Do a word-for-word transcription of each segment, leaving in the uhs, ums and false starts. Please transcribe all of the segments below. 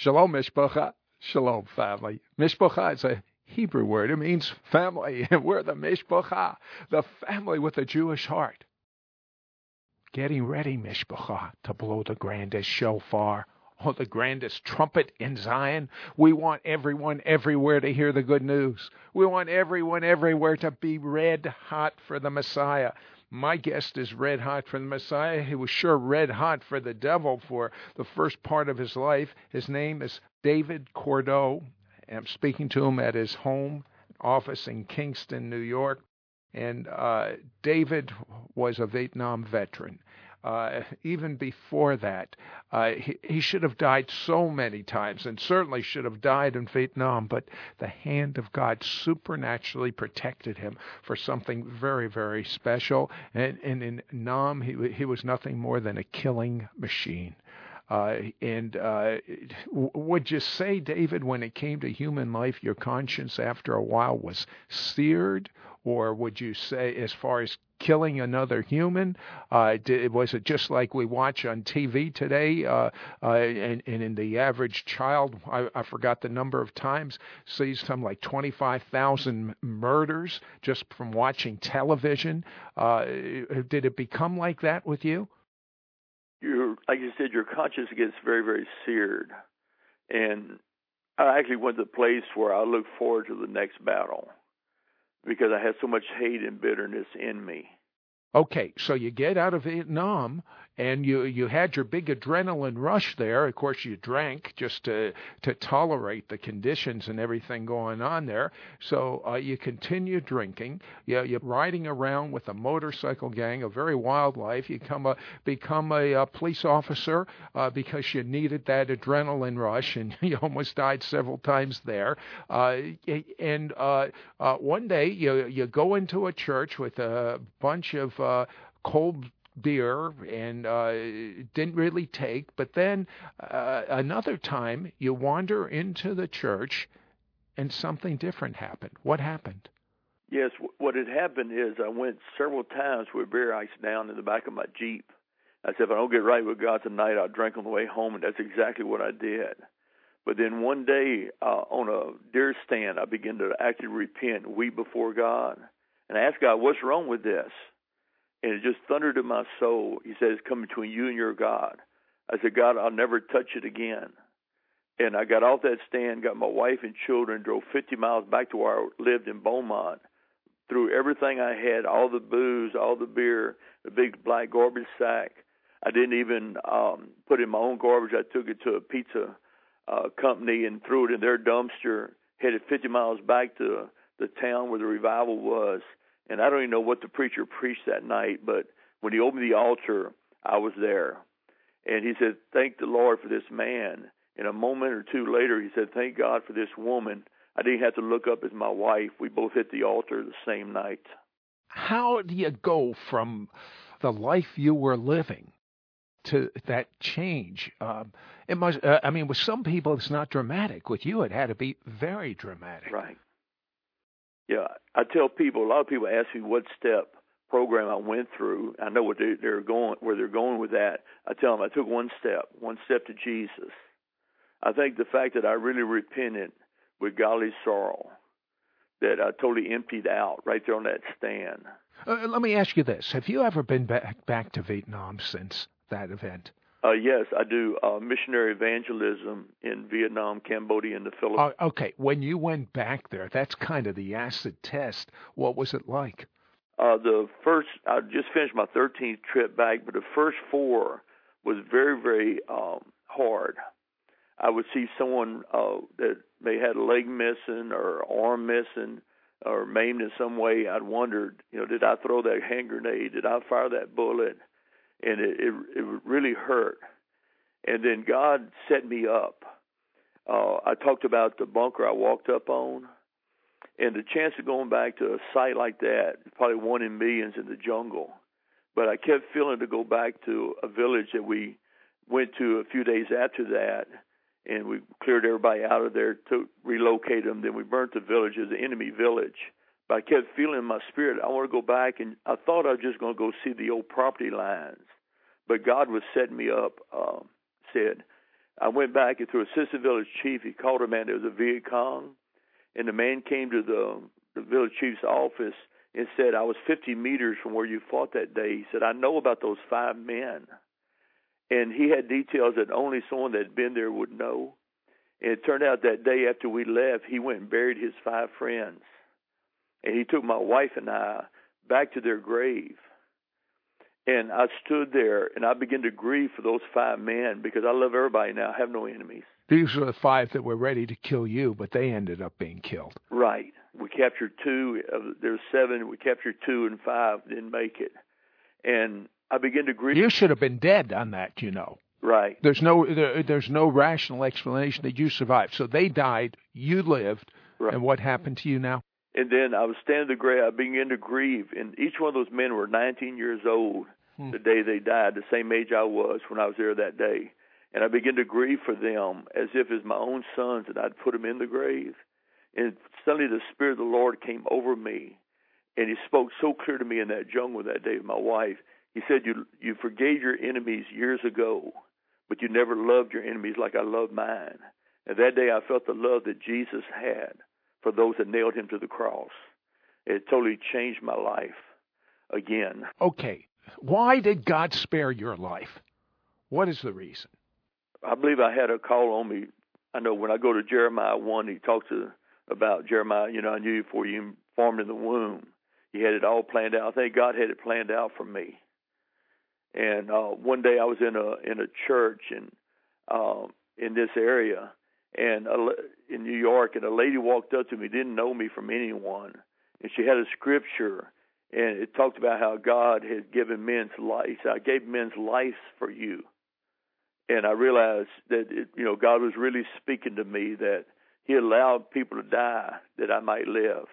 Shalom, Mishpacha. Shalom, family. Mishpacha is a Hebrew word. It means family, and we're the Mishpacha, the family with a Jewish heart. Getting ready, Mishpacha, to blow the grandest shofar, or the grandest trumpet in Zion. We want everyone everywhere to hear the good news. We want everyone everywhere to be red hot for the Messiah. My guest is red hot for the Messiah. He was sure red hot for the devil for the first part of his life. His name is David Cordeaux. I'm speaking to him at his home office in Kingston, New York. And uh, David was a Vietnam veteran. Uh, even before that, uh, he, he should have died so many times, and certainly should have died in Vietnam, but the hand of God supernaturally protected him for something very, very special. And, and in Nam, he, he was nothing more than a killing machine. Uh, and uh, w- would you say, David, when it came to human life, your conscience after a while was seared? Or would you say, as far as killing another human, uh, did, was it just like we watch on T V today? Uh, uh, and, and in the average child, I, I forgot the number of times, sees something like twenty-five thousand murders just from watching television. Uh, did it become like that with you? You're, like you said, your conscience gets very, very seared. And I actually went to the place where I look forward to the next battle, because I had so much hate and bitterness in me. Okay, so you get out of Vietnam, and you, you had your big adrenaline rush there. Of course, you drank just to to tolerate the conditions and everything going on there. So uh, you continue drinking. You, you're riding around with a motorcycle gang, a very wild life. You come a, become a, a police officer uh, because you needed that adrenaline rush, and you almost died several times there. Uh, and uh, uh, one day you you go into a church with a bunch of Uh, cold beer and uh, didn't really take. But then uh, another time you wander into the church and something different happened. What happened? Yes, what had happened is I went several times with beer ice down in the back of my Jeep. I said, if I don't get right with God tonight, I'll drink on the way home, and that's exactly what I did. But then one day uh, on a deer stand, I began to actually repent and weep before God. And I asked God, what's wrong with this? And it just thundered in my soul. He said, it's come between you and your God. I said, God, I'll never touch it again. And I got off that stand, got my wife and children, drove fifty miles back to where I lived in Beaumont, threw everything I had, all the booze, all the beer, the big black garbage sack. I didn't even um, put in my own garbage. I took it to a pizza uh, company and threw it in their dumpster, headed fifty miles back to the town where the revival was. And I don't even know what the preacher preached that night, but when he opened the altar, I was there. And he said, thank the Lord for this man. And a moment or two later, he said, thank God for this woman. I didn't have to look up as my wife. We both hit the altar the same night. How do you go from the life you were living to that change? Um, it must. Uh, I mean, with some people, it's not dramatic. With you, it had to be very dramatic. Right. Yeah, I tell people, a lot of people ask me what step program I went through. I know what they, they're going, where they're going with that. I tell them I took one step, one step to Jesus. I think the fact that I really repented with godly sorrow, that I totally emptied out right there on that stand. Uh, let me ask you this. Have you ever been back, back to Vietnam since that event? Uh, yes, I do uh, missionary evangelism in Vietnam, Cambodia, and the Philippines. Uh, okay, when you went back there, that's kind of the acid test. What was it like? Uh, the first, I just finished my thirteenth trip back, but the first four was very, very um, hard. I would see someone uh, that may had a leg missing or arm missing or maimed in some way. I'd wondered, you know, did I throw that hand grenade? Did I fire that bullet? And it, it, it really hurt. And then God set me up. Uh, I talked about the bunker I walked up on. And the chance of going back to a site like that is probably one in millions in the jungle. But I kept feeling to go back to a village that we went to a few days after that. And we cleared everybody out of there to relocate them. Then we burnt the village as an enemy village. But I kept feeling in my spirit, I want to go back. And I thought I was just going to go see the old property lines. But God was setting me up, uh, said, I went back and through assistant village chief, he called a man that was a Viet Cong, and the man came to the, the village chief's office and said, I was fifty meters from where you fought that day. He said, I know about those five men. And he had details that only someone that had been there would know. And it turned out that day after we left, he went and buried his five friends. And he took my wife and I back to their grave. And I stood there, and I began to grieve for those five men because I love everybody now. I have no enemies. These were the five that were ready to kill you, but they ended up being killed. Right. We captured two. There's seven. We captured two, and five didn't make it. And I began to grieve. You should have been dead on that, you know. Right. There's no there, there's no rational explanation that you survived. So they died, you lived, right. And what happened to you now? And then I was standing at the grave. I began to grieve, and each one of those men were nineteen years old hmm. the day they died, the same age I was when I was there that day. And I began to grieve for them as if it's my own sons, and I'd put them in the grave. And suddenly the Spirit of the Lord came over me, and He spoke so clear to me in that jungle that day with my wife. He said, you you forgave your enemies years ago, but you never loved your enemies like I love mine. And that day I felt the love that Jesus had for those that nailed Him to the cross. It totally changed my life again. Okay. Why did God spare your life? What is the reason? I believe I had a call on me. I know when I go to Jeremiah one, he talks to, about Jeremiah, you know, I knew you before you formed in the womb. He had it all planned out. I think God had it planned out for me. And uh, one day I was in a in a church in um, in this area, and a, in New York, and a lady walked up to me, didn't know me from anyone, and she had a scripture, and it talked about how God had given men's life. He said, I gave men's lives for you. And I realized that, it, you know, God was really speaking to me that He allowed people to die that I might live.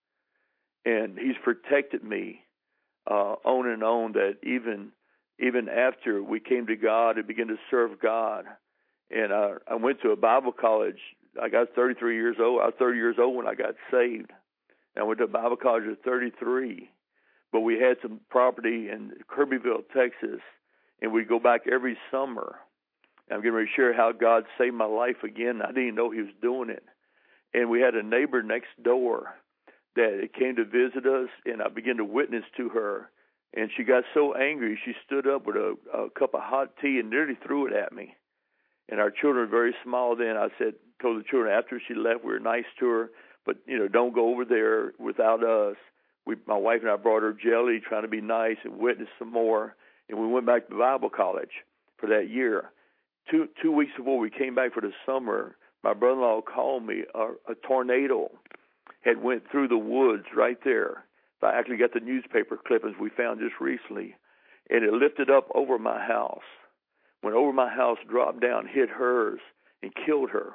And He's protected me uh, on and on, that even even after we came to God and began to serve God. And I, I went to a Bible college. I got thirty-three years old. I was thirty years old when I got saved. And I went to a Bible college at thirty-three. But we had some property in Kirbyville, Texas, and we'd go back every summer. I'm getting ready to share how God saved my life again. I didn't even know He was doing it. And we had a neighbor next door that came to visit us, and I began to witness to her. And she got so angry, she stood up with a, a cup of hot tea and nearly threw it at me. And our children were very small then. I said, told the children after she left, we were nice to her, but, you know, don't go over there without us. We, my wife and I brought her jelly, trying to be nice and witness some more. And we went back to Bible college for that year. Two two weeks before we came back for the summer, my brother-in-law called me. A, a tornado had went through the woods right there. I actually got the newspaper clippings we found just recently, and it lifted up over my house. Went over my house, dropped down, hit hers, and killed her.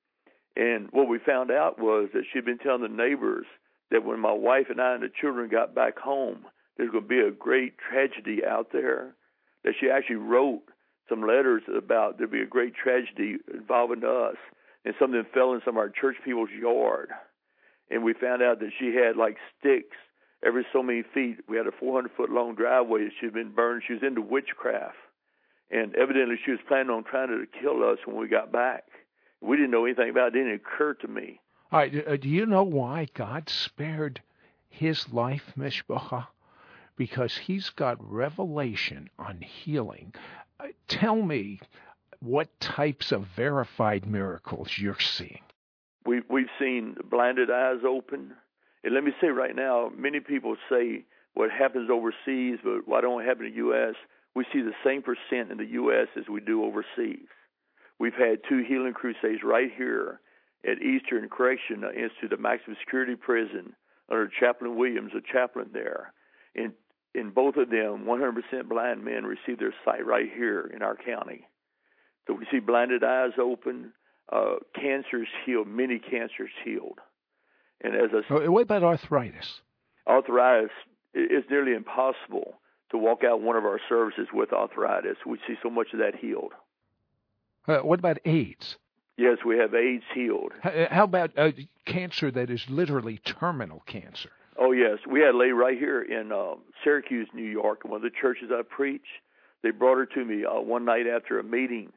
And what we found out was that she'd been telling the neighbors that when my wife and I and the children got back home, there's going to be a great tragedy out there, that she actually wrote some letters about there'd be a great tragedy involving us, and some of them fell in some of our church people's yard. And we found out that she had like sticks every so many feet. We had a four hundred foot long driveway that she'd been burned. She was into witchcraft. And evidently she was planning on trying to kill us when we got back. We didn't know anything about it. It didn't occur to me. All right, uh, do you know why God spared his life, Mishpacha? Because He's got revelation on healing. Uh, tell me what types of verified miracles you're seeing. We, we've seen blinded eyes open. And let me say right now, many people say what happens overseas, but why don't it happen in the U S? We see the same percent in the U S as we do overseas. We've had two healing crusades right here at Eastern Correction Institute, a maximum security prison, under Chaplain Williams, a chaplain there. In, in both of them, one hundred percent blind men received their sight right here in our county. So we see blinded eyes open, uh, cancers healed, many cancers healed. And as I, what about arthritis? Arthritis, it's nearly impossible to walk out one of our services with arthritis. We see so much of that healed. Uh, what about AIDS? Yes, we have AIDS healed. How, how about uh, cancer that is literally terminal cancer? Oh, yes. We had a lady right here in uh, Syracuse, New York, one of the churches I preach. They brought her to me uh, one night after a meeting,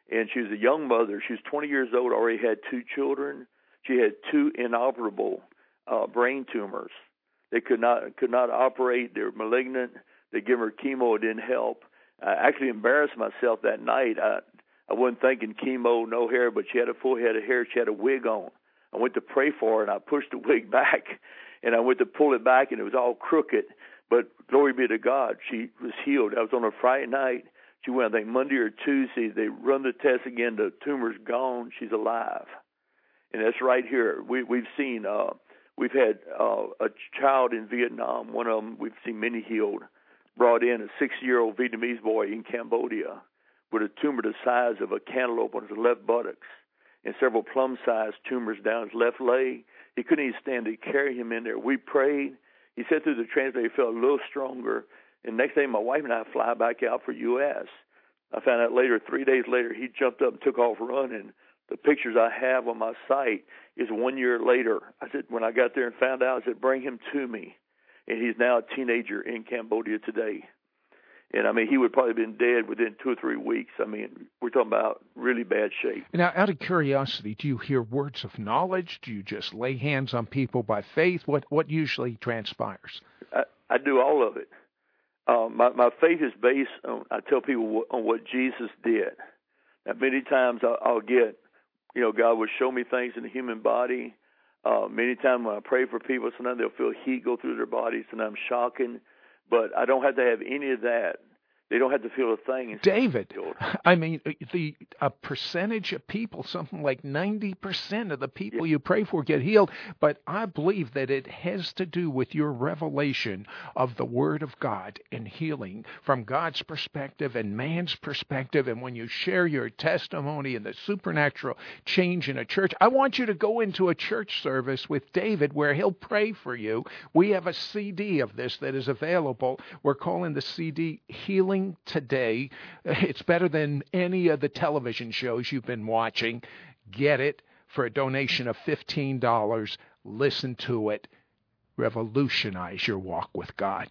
And she was a young mother. She was twenty years old, already had two children. She had two inoperable uh, brain tumors. They could not could not operate. They were malignant. They gave her chemo. It didn't help. I actually embarrassed myself that night. I, I wasn't thinking chemo, no hair, but she had a full head of hair. She had a wig on. I went to pray for her, and I pushed the wig back, and I went to pull it back, and it was all crooked. But glory be to God, she was healed. I was on a Friday night. She went, I think, Monday or Tuesday. They run the test again. The tumor's gone. She's alive. And that's right here. We, we've seen, uh, we've had uh, a child in Vietnam. One of them, we've seen many healed. Brought in a six-year-old Vietnamese boy in Cambodia with a tumor the size of a cantaloupe on his left buttocks and several plum-sized tumors down his left leg. He couldn't even stand to carry him in there. We prayed. He said through the translator he felt a little stronger. And next day, my wife and I fly back out for U S I found out later, three days later, he jumped up and took off running. The pictures I have on my site is one year later. I said, when I got there and found out, I said, bring him to me. And he's now a teenager in Cambodia today. And, I mean, he would probably have been dead within two or three weeks. I mean, we're talking about really bad shape. Now, out of curiosity, do you hear words of knowledge? Do you just lay hands on people by faith? What what usually transpires? I, I do all of it. Um, my, my faith is based on, I tell people, what, on what Jesus did. Now, many times I'll, I'll get, you know, God will show me things in the human body. Uh, many times when I pray for people, sometimes they'll feel heat go through their bodies, and I'm shocking. But I don't have to have any of that. They don't have to feel a thing. David, I mean, the a percentage of people, something like ninety percent of the people you pray for get healed. But I believe that it has to do with your revelation of the Word of God and healing from God's perspective and man's perspective. And when you share your testimony and the supernatural change in a church, I want you to go into a church service with David where he'll pray for you. We have a C D of this that is available. We're calling the C D Healing Today. It's better than any of the television shows you've been watching. Get it for a donation of fifteen dollars. Listen to it. Revolutionize your walk with God.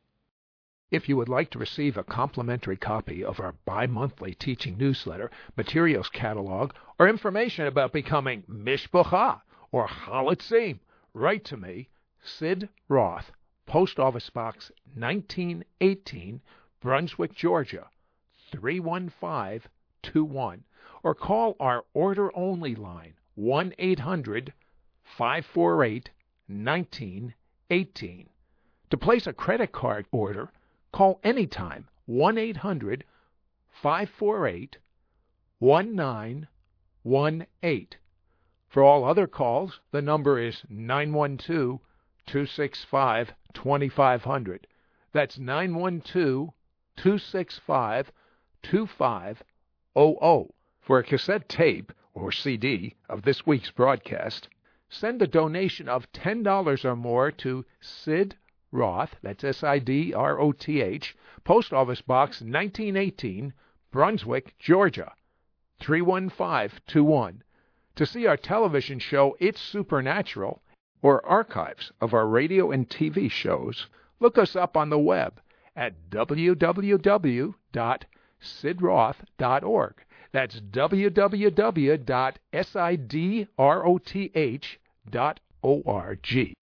If you would like to receive a complimentary copy of our bi-monthly teaching newsletter, materials catalog, or information about becoming Mishpacha or Halitzim, write to me, Sid Roth, Post Office Box nineteen eighteen, Brunswick, Georgia, three one five two one, or call our order-only line, one eight hundred five four eight nineteen eighteen. To place a credit card order, call anytime, one eight hundred five four eight one nine one eight. For all other calls, the number is nine one two two six five two five zero zero. That's nine one two two six five two five zero zero. For a cassette tape or C D of this week's broadcast, send a donation of ten dollars or more to Sid Roth, that's S I D R O T H, Post Office Box nineteen eighteen, Brunswick, Georgia, three one five two one. To see our television show, It's Supernatural, or archives of our radio and T V shows, look us up on the web at w w w dot sid roth dot org. That's w w w dot sid roth dot org.